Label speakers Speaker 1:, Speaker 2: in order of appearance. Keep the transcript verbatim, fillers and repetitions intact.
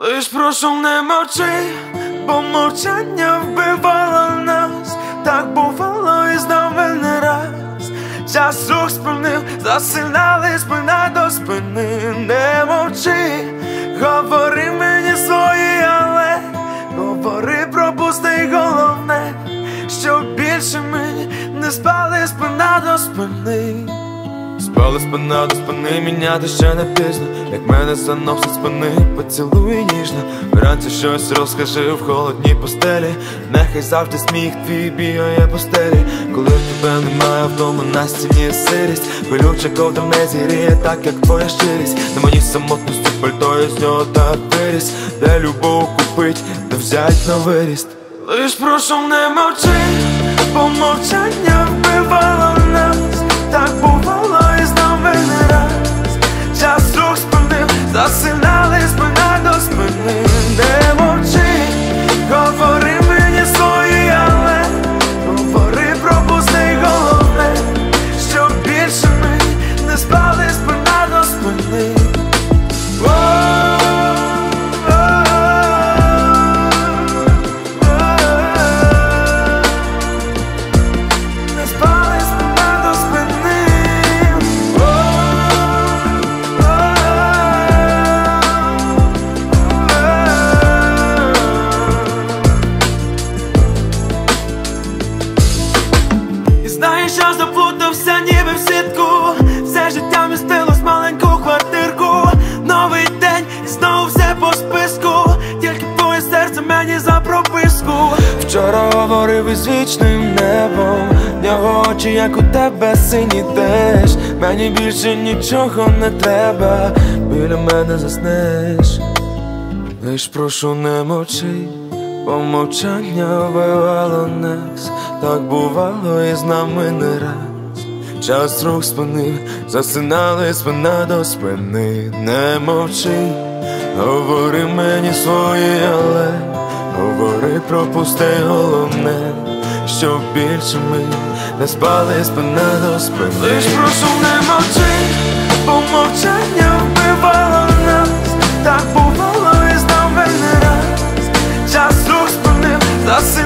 Speaker 1: Лиш прошу, не мовчи, бо мовчання вбивало нас. Так бувало і з нами не раз. Час рух спинив, засинали спина до спини. Не мовчи, говори мені свої, але говори, пропусти головне, що більше ми не спали спина до спини. Спали спина до спини, міняти ще не пізно. Як мене заносить спини, поцілуй ніжно. Вранці щось розкажи в холодній постелі. Нехай завжди сміх твій бігає по стелі. Коли тебе немає вдома, на стіні сирість. Колюча ковдра не зігріє так, як твоя щирість. На мені самотності пальто, я з нього так виріс. Де любов купить, де взять на виріст. Лиш прошу, не мовчи, бо мовчання вбивало нас. Так бувало і з нами не раз. Час рух спинив, засинали спина до спини. Не мовчи, говори мені свої, але говори, пропусти головне, що більше ми не спали спина до спини. Знаєш, я заплутався ніби в сітку. Все життя вмістилось в маленьку квартирку. Новий день і знову все по списку. Тільки твоє серце мені за прописку. Вчора говорив із вічним небом. В нього очі, як у тебе, сині теж. Мені більше нічого не треба. Біля мене заснеш. Лиш прошу, не мовчи, бо мовчання вбивало нас. Так бувало і з нами не раз. Час рух спинив, засинали спина до спини. Не мовчи, говори мені свої, але говори, пропусти головне, що більше ми не спали спина до спини. Лиш прошу, не мовчи, бо мовчання вбивало нас. Так бувало і з нами не раз. Час рух спинив, засинали